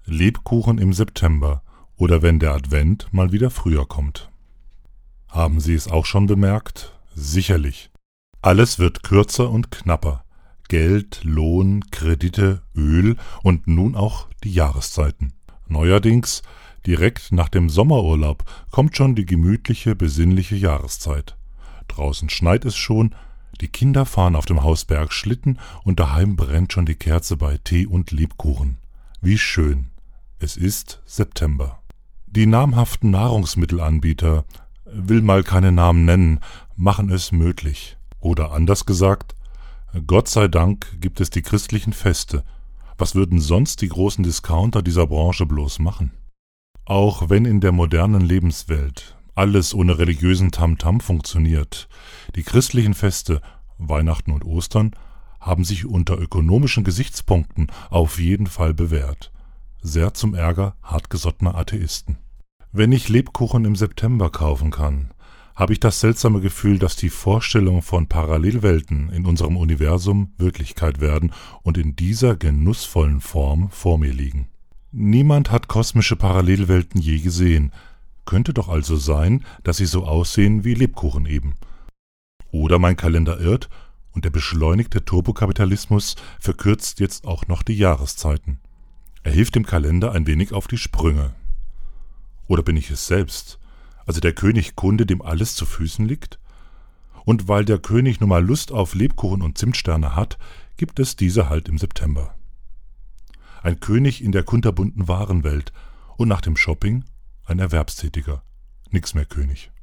Lebkuchen im September oder wenn der Advent mal wieder früher kommt. Haben Sie es auch schon bemerkt? Sicherlich. Alles wird kürzer und knapper. Geld, Lohn, Kredite, Öl und nun auch die Jahreszeiten. Neuerdings, direkt nach dem Sommerurlaub, kommt schon die gemütliche, besinnliche Jahreszeit. Draußen schneit es schon, die Kinder fahren auf dem Hausberg Schlitten und daheim brennt schon die Kerze bei Tee und Lebkuchen. Wie schön. Es ist September. Die namhaften Nahrungsmittelanbieter, will mal keine Namen nennen, machen es möglich. Oder anders gesagt, Gott sei Dank gibt es die christlichen Feste. Was würden sonst die großen Discounter dieser Branche bloß machen? Auch wenn in der modernen Lebenswelt alles ohne religiösen Tamtam funktioniert, die christlichen Feste, Weihnachten und Ostern, haben sich unter ökonomischen Gesichtspunkten auf jeden Fall bewährt. Sehr zum Ärger hartgesottener Atheisten. Wenn ich Lebkuchen im September kaufen kann, habe ich das seltsame Gefühl, dass die Vorstellung von Parallelwelten in unserem Universum Wirklichkeit werden und in dieser genussvollen Form vor mir liegen. Niemand hat kosmische Parallelwelten je gesehen. Könnte doch also sein, dass sie so aussehen wie Lebkuchen eben. Oder mein Kalender irrt und der beschleunigte Turbokapitalismus verkürzt jetzt auch noch die Jahreszeiten. Er hilft dem Kalender ein wenig auf die Sprünge. Oder bin ich es selbst, also der König Kunde, dem alles zu Füßen liegt? Und weil der König nun mal Lust auf Lebkuchen und Zimtsterne hat, gibt es diese halt im September. Ein König in der kunterbunten Warenwelt und nach dem Shopping ein Erwerbstätiger. Nix mehr König.